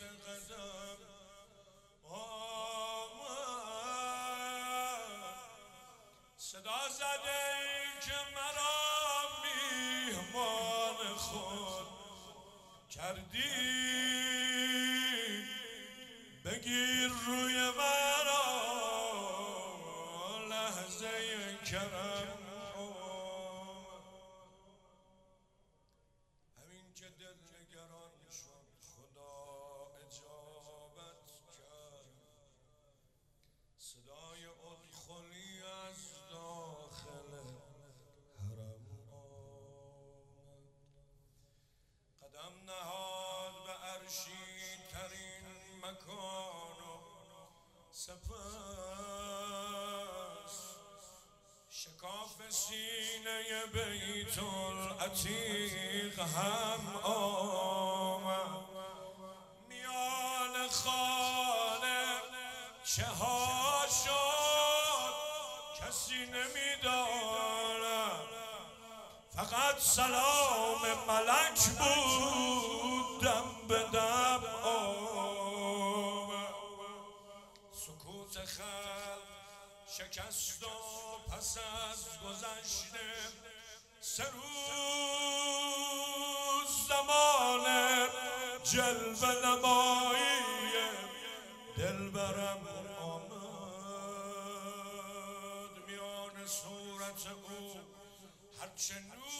پس قدم آمد، صدا زده که مرا میهمان خود کردی، بگیر روی مرا لحظه کرم. همین که دل نگران شد خدا اجابت کرد، صدای ادخلی از داخل حرم آمد، قدم نهاد به عرشی ترین مکان و سپس شکاف سینه بیت العتیق هم آمد. میان خانه چه ها شد کسی نمیداند، فقط سلام ملک بود دم به دم آمد. سکوت خلق شکست و پس از گذشته 3 روز زمان جلوه نمایی دلبرم آمد. میان صورت او هرچه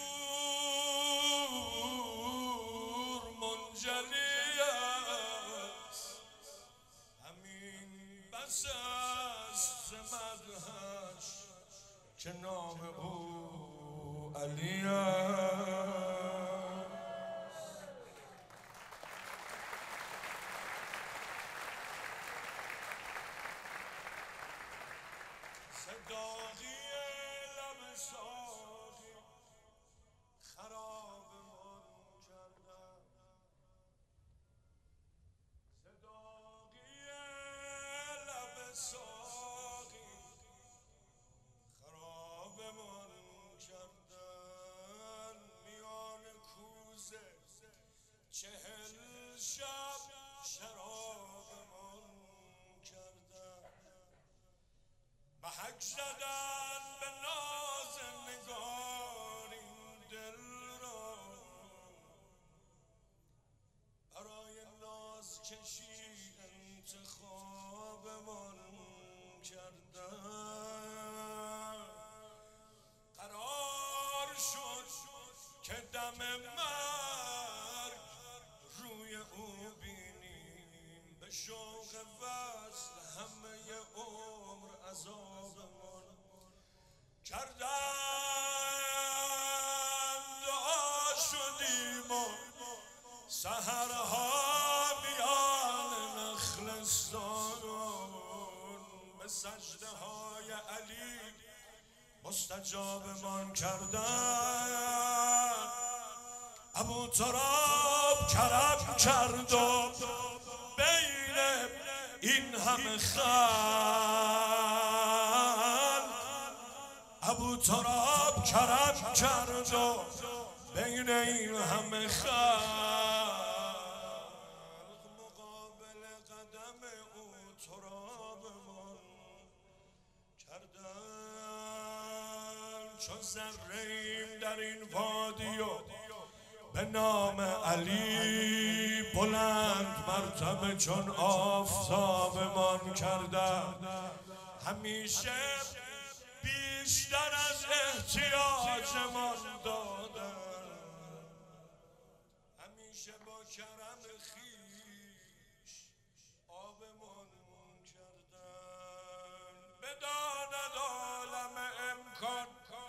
نور منجلی است، همین بس است مدحش که نام او علی است. صداقی لب ساقی خرابمان کردن، صداقی لب ساقی خرابمان کردن. میان کوزه 40 شب شرابمان کردن، محک زدن به ناز نگار این دل را، برای ناز کشی انتخابمان کردن. قرار شد که دم مرگ روی او بینیم، به شوق وصل همه عمر عذابمان کردن. دعا شدیم و سحرها میان نخلستان، به سجده های علی مستجابمان کردن. ابوتراب کرم کرد و بین این همه خلق، ابوتراب کرم کرد و بین این همه خلق، مقابل قدم او ترابمان کردن. چون ذره‌ایم در این وادی و به نام علی بلند مرتبه چون آفتابمان کردن. همیشه بیشتر از احتیاجمان دادن، همیشه با کرم خویش آبمان کردن. بداند عالم امکان،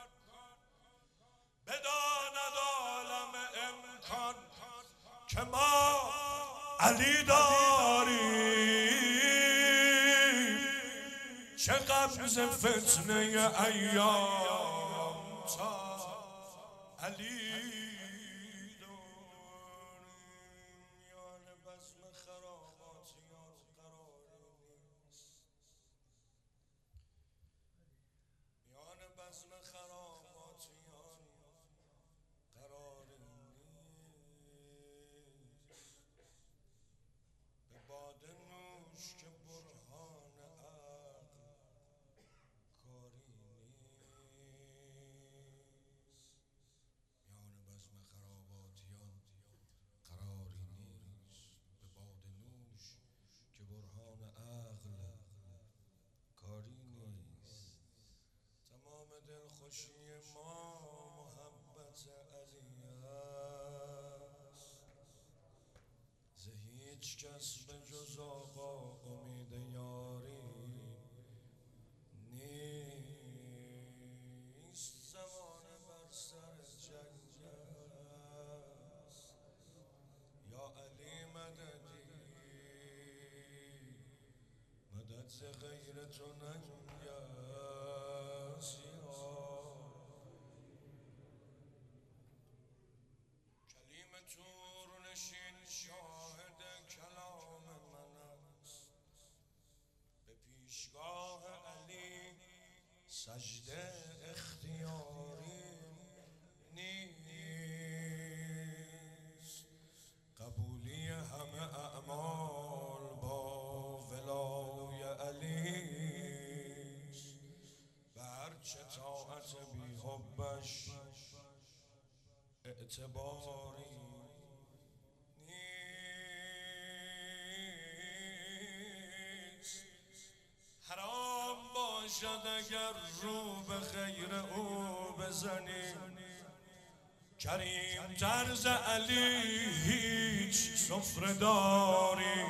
بداند عالم امکان که ما علی داریم، چه غم ز فتنه ایام تا علی داریم. میان بزم خراباتیان قراری نیست، میان بزم خراباتیان قراری نیست. خوشی ما محبت علی است، ز هیچ کس به جز آقا امید یاری نیست. زمانه بر سر جنگ است، یا علی مددی، مدد ز غیر تو ننگ است. کلیم طور نشین شاهد کلام من است، به پیشگاه علی سجده اختیاری نیست. قبولی همه اعمال با ولای علی است، به هرچه طاعت بی حبش اعتباری نیست. حرام باشد اگر رو به غیر او بزنی، کریم طرز علی هیچ سفره‌داری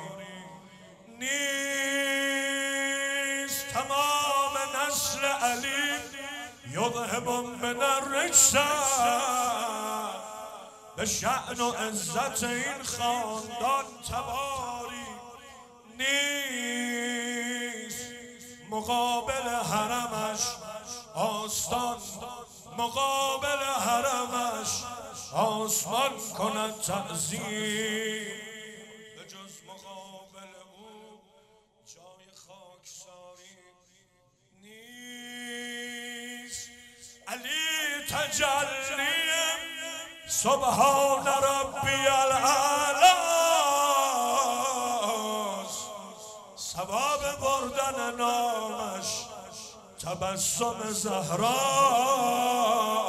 نیست. تمام نسل علی یذهب من الرجس، به شأن و عزت این خاندان تباری نیست. مقابل حرمش آستان، مقابل حرمش آسمان کند تعظیم، به جز مقابل او جای خاکساری نیست. علی تجلی سبحان ربی الاعلی، ثواب بردن نامش تبسم زهرا.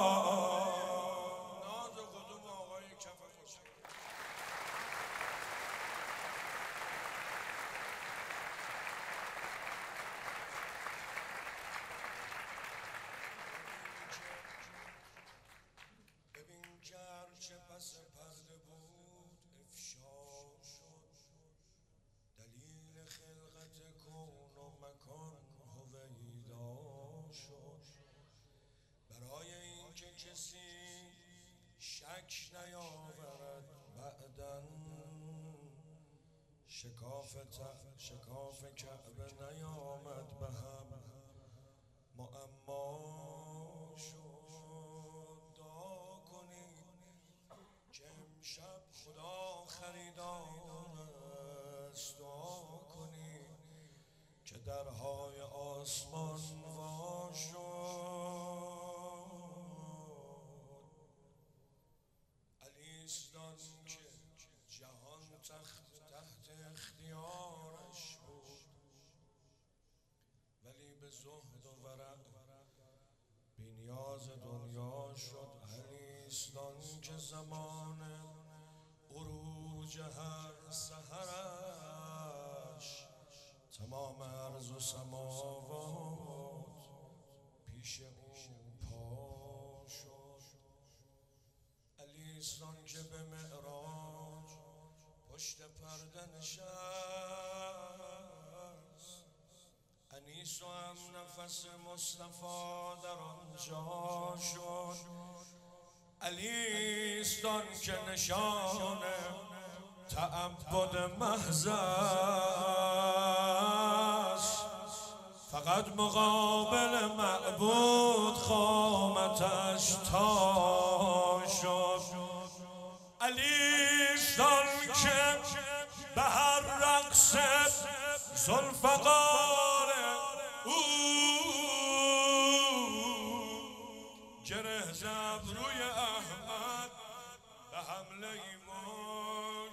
ببین گرچه پس پرده بود افشا شد، دلیل خلقت کون و مکان هویدا شد. برای اینکه کسی شک نیاورد بعداً، شکاف کعبه نیامد به هم معما شد. دعا کنید که امشب خدا خریدار است، دعا کنید که درهای آسمان وا شد. علی است که جهان تحت اختیارش بود، ولی به زهد و ورع بی نیاز دنیا شد. علی است که زمان عروج هر سحرش تمام ارض و سماوات پیش او پا شد. علی است که به معراج پشت پرده نشست، انیس و هم نفس مصطفی در آنجا شد. علی است که نشان تعبد محض است، فقط مقابل معبود قامتش تا شد. علی است که به هر رقص ذوالفقار او گره ز ابروی احمد به حمله ایمان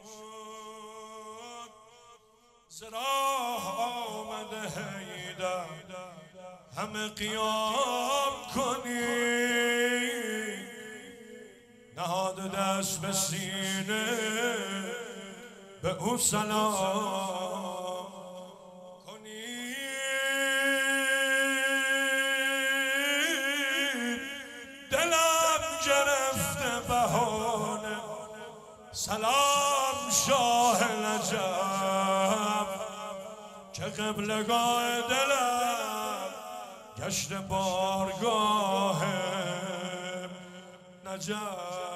شد. ز راه آمده حیدر همه قیام کنی، نهاد دست به سینه به او سلام کنی. گرفته بهانه. سلام شاه نجف که قبلگاه دلم گشت بارگاه نجف.